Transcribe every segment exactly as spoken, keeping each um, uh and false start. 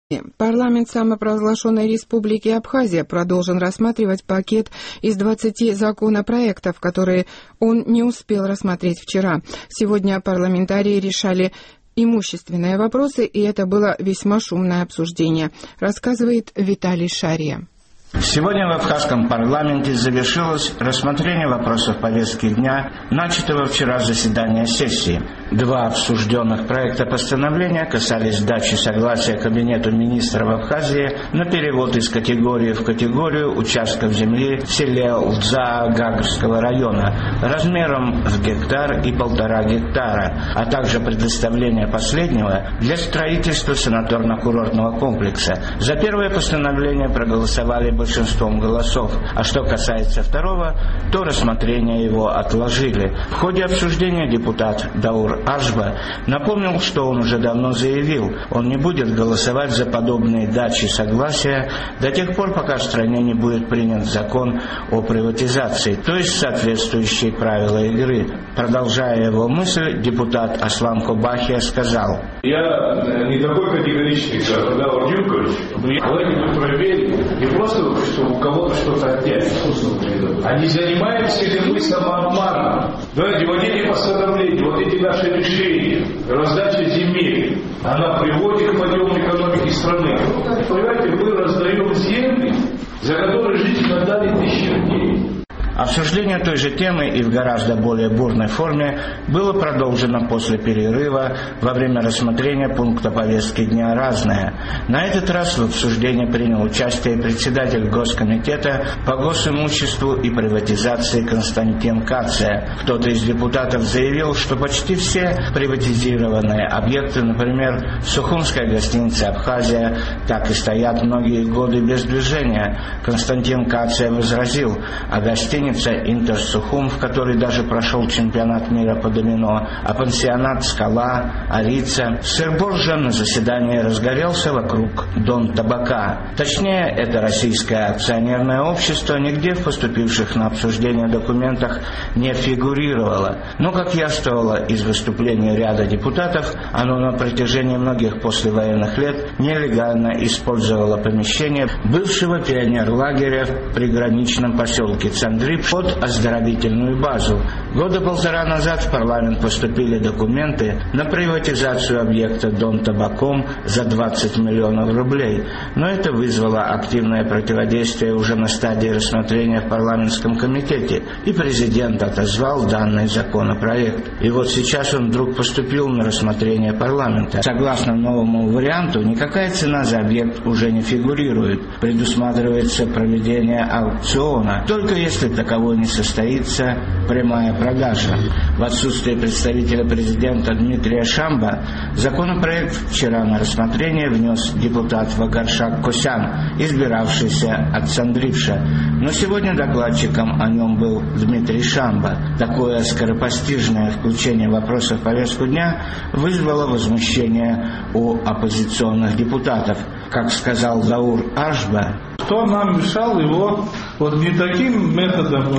Парламент самопровозглашенной Республики Абхазия продолжен рассматривать пакет из двадцати законопроектов, которые он не успел рассмотреть вчера. Сегодня парламентарии решали имущественные вопросы, и это было весьма шумное обсуждение, рассказывает Виталий Шария. Сегодня в Абхазском парламенте завершилось рассмотрение вопросов повестки дня, начатого вчера заседания сессии. Два обсужденных проекта постановления касались дачи согласия Кабинету министров Абхазии на перевод из категории в категорию участков земли в селе Лдза Гагарского района размером в гектар и полтора гектара, а также предоставление последнего для строительства санаторно-курортного комплекса. За первое постановление проголосовали большинством голосов, а что касается второго, то рассмотрение его отложили. В ходе обсуждения депутат Даур Ашба напомнил, что он уже давно заявил, он не будет голосовать за подобные дачи согласия до тех пор, пока в стране не будет принят закон о приватизации, то есть соответствующие правила игры. Продолжая его мысль, депутат Аслан Кобахия сказал: Я не такой категоричный, как Даур Юркович, давайте мы проверим, не просто чтобы у кого-то что-то отнять. А не занимаемся ли мы самообманом? Давайте вот эти постановления, вот эти наши решения, раздача земель, она приводит к подъему экономики страны. Понимаете, мы раздаем земли, за которые жители отдали тысячи. Обсуждение той же темы и в гораздо более бурной форме было продолжено после перерыва во время рассмотрения пункта повестки дня «Разное». На этот раз в обсуждении принял участие председатель Госкомитета по госимуществу и приватизации Константин Кация. Кто-то из депутатов заявил, что почти все приватизированные объекты, например, Сухумская гостиница «Абхазия», так и стоят многие годы без движения. Константин Кация возразил, а гостиница Интерсухум, в которой даже прошел чемпионат мира по домино, а пансионат «Скала», «Арица». Сыр-бор же на заседании разгорелся вокруг Дон Табака. Точнее, это российское акционерное общество нигде в поступивших на обсуждение документах не фигурировало. Но, как явствовало из выступления ряда депутатов, оно на протяжении многих послевоенных лет нелегально использовало помещение бывшего пионерлагеря в приграничном поселке Цандрип под оздоровительную базу. Года полтора назад в парламент поступили документы на приватизацию объекта Дон Табаком за двадцать миллионов рублей, но это вызвало активное противодействие уже на стадии рассмотрения в парламентском комитете, и президент отозвал данный законопроект. И вот сейчас он вдруг поступил на рассмотрение парламента. Согласно новому варианту, никакая цена за объект уже не фигурирует. Предусматривается проведение аукциона, только если таковой не состоится прямая продажа. В отсутствие представителя президента Дмитрия Шамба законопроект вчера на рассмотрение внес депутат Вагаршак Косян, избиравшийся от Цандрипша. Но сегодня докладчиком о нем был Дмитрий Шамба. Такое скоропостижное включение вопросов в повестку дня вызвало возмущение у оппозиционных депутатов. Как сказал Даур Ашба, что нам мешал его вот не таким методом,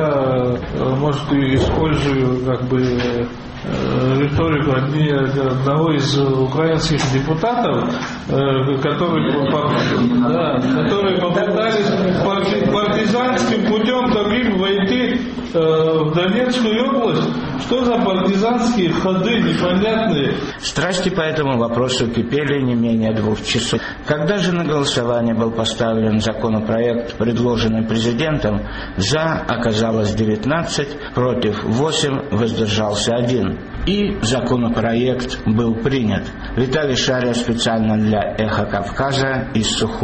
я, может, и использую как бы риторику одного из украинских депутатов, которые, да, которые попытались партизанским путем таким войти в Донецкую область. Что за партизанские ходы непонятные? Страсти по этому вопросу кипели не менее двух часов. Когда же на голосование был поставлен законопроект, предложенный президентом, за оказалось девятнадцать, против восемь, воздержался один. И законопроект был принят. Виталий Шария специально для «Эхо Кавказа» из Сухуми.